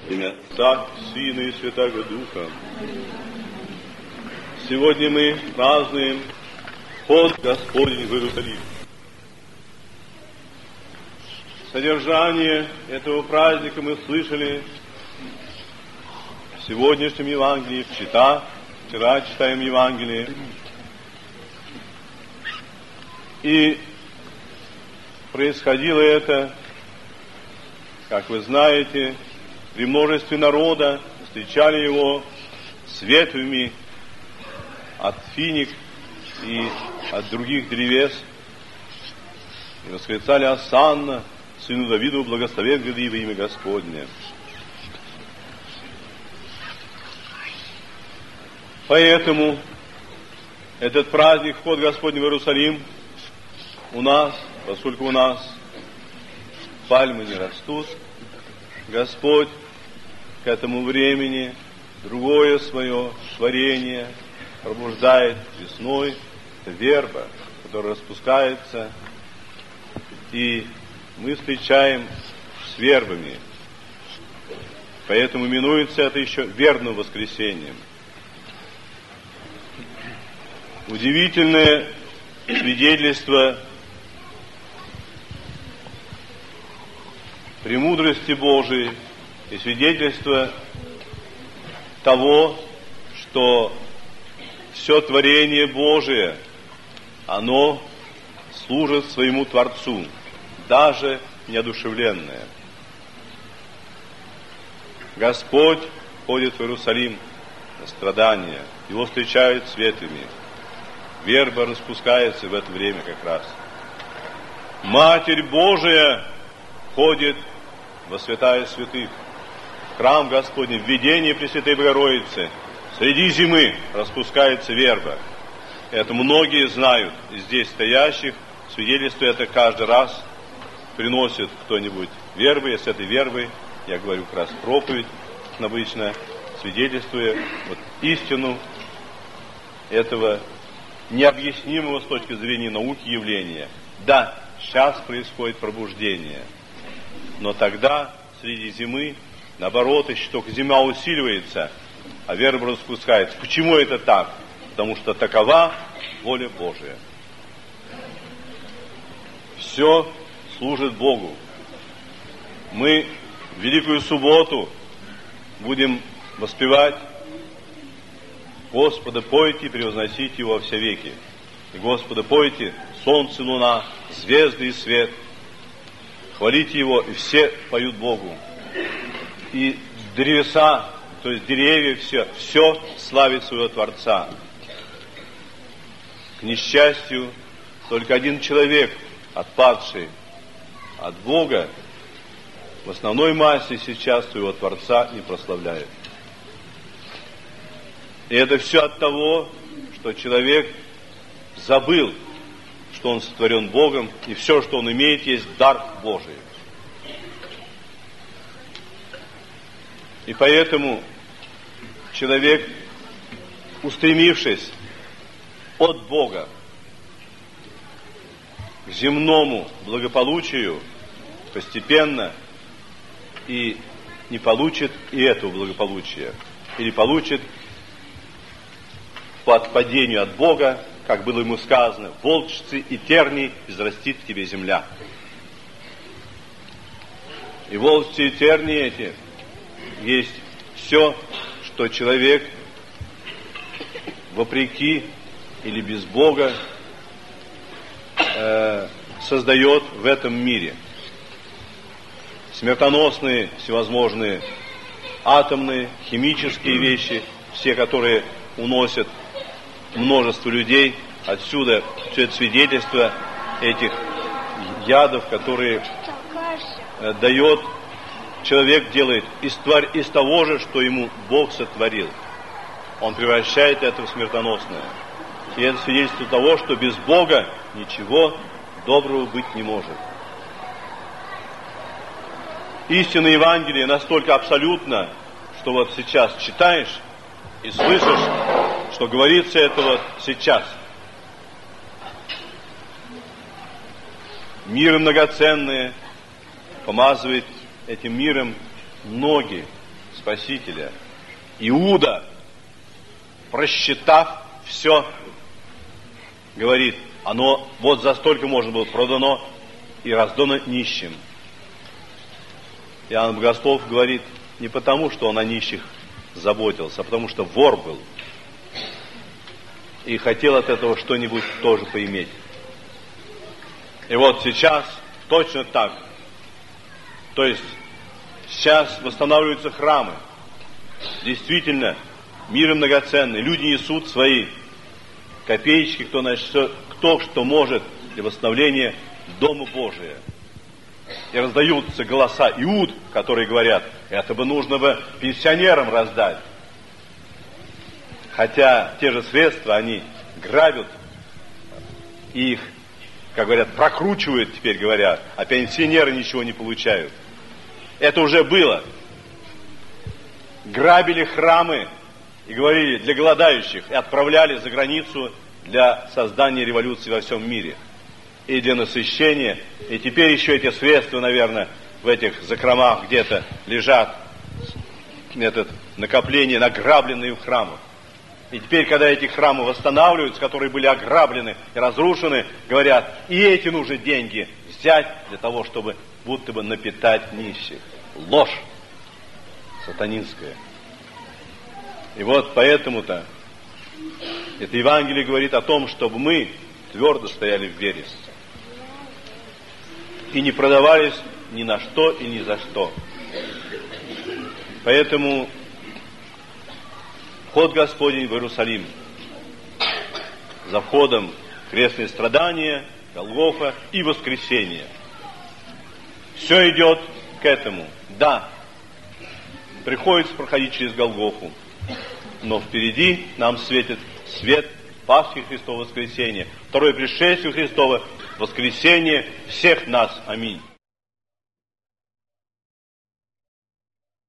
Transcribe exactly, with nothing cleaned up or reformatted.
Имя Отца, Сына и Святаго Духа. Сегодня мы празднуем вход Господень в Иерусалим. Содержание этого праздника мы слышали в сегодняшнем Евангелии, вчера, вчера читаем Евангелие. И происходило это, как вы знаете, при множестве народа, встречали его с ветвями от финик и от других древес, и восклицали: «Осанна, сыну Давиду, благословен гряди во имя Господне». Поэтому этот праздник, вход Господень в Иерусалим, у нас, поскольку у нас пальмы не растут, Господь к этому времени другое свое творение пробуждает весной. Это верба, которая распускается, и мы встречаем с вербами. Поэтому именуется это еще вербным воскресением. Удивительное свидетельство премудрости Божией и свидетельство того, что все творение Божие, оно служит своему Творцу, даже неодушевленное. Господь ходит в Иерусалим на страдания, его встречают светлыми. Верба распускается в это время как раз. Матерь Божия ходит во святая святых, храм Господень, в видении Пресвятой Богородицы. Среди зимы распускается верба. Это многие знают из здесь стоящих. Свидетельство это каждый раз приносит кто-нибудь вербы. И с этой вербой, я говорю как раз проповедь, обычно свидетельствуя вот истину этого необъяснимого с точки зрения науки явления. Да, сейчас происходит пробуждение, но тогда, среди зимы, наоборот, еще только зима усиливается, а верба распускается. Почему это так? Потому что такова воля Божия. Все служит Богу. Мы в Великую Субботу будем воспевать Господа, пойте и превозносите Его во все веки. И Господа, пойте, солнце, луна, звезды и свет. Хвалите Его, и все поют Богу. И древеса, то есть деревья, все, все славит своего Творца. К несчастью, только один человек, отпадший от Бога, в основной массе сейчас своего Творца не прославляет. И это все от того, что человек забыл, что он сотворен Богом, и все, что он имеет, есть дар Божий. И поэтому человек, устремившись от Бога к земному благополучию, постепенно и не получит и этого благополучия, или получит по отпадению от Бога, как было ему сказано: волчцы и тернии израстит в тебе земля. И волчцы и тернии эти есть все, что человек вопреки или без Бога э, создает в этом мире. Смертоносные всевозможные атомные, химические вещи, все, которые уносят множество людей. Отсюда все это свидетельство этих ядов, которые э, дает человек, делает из, тварь, из того же, что ему Бог сотворил. Он превращает это в смертоносное. И это свидетельство того, что без Бога ничего доброго быть не может. Истина Евангелия настолько абсолютна, что вот сейчас читаешь и слышишь, что говорится это вот сейчас. Миры многоценные помазывает этим миром ноги Спасителя. Иуда, просчитав все, говорит, оно вот за столько можно было продано и раздано нищим. Иоанн Богослов говорит, не потому, что он о нищих заботился, а потому что вор был и хотел от этого что-нибудь тоже поиметь. И вот сейчас точно так. То есть сейчас восстанавливаются храмы. Действительно, мир многоценный. Люди несут свои копеечки, кто, значит, кто что может для восстановления Дома Божия. И раздаются голоса Иуд, которые говорят, это бы нужно бы пенсионерам раздать. Хотя те же средства они грабят и их, как говорят, прокручивают, теперь говорят, а пенсионеры ничего не получают. Это уже было. Грабили храмы и говорили для голодающих, и отправляли за границу для создания революции во всем мире. И для насыщения. И теперь еще эти средства, наверное, в этих закромах где-то лежат, этот, накопления, награбленные в храмах. И теперь, когда эти храмы восстанавливаются, которые были ограблены и разрушены, говорят, и эти нужны деньги взять для того, чтобы будто бы напитать нищих. Ложь сатанинская. И вот поэтому-то это Евангелие говорит о том, чтобы мы твердо стояли в вере и не продавались ни на что и ни за что. Поэтому вход Господень в Иерусалим. За входом крестные страдания, Голгофа и воскресение. Все идет к этому. Да, приходится проходить через Голгофу, но впереди нам светит свет Пасхи Христова воскресения, второе пришествие Христова, воскресение всех нас. Аминь.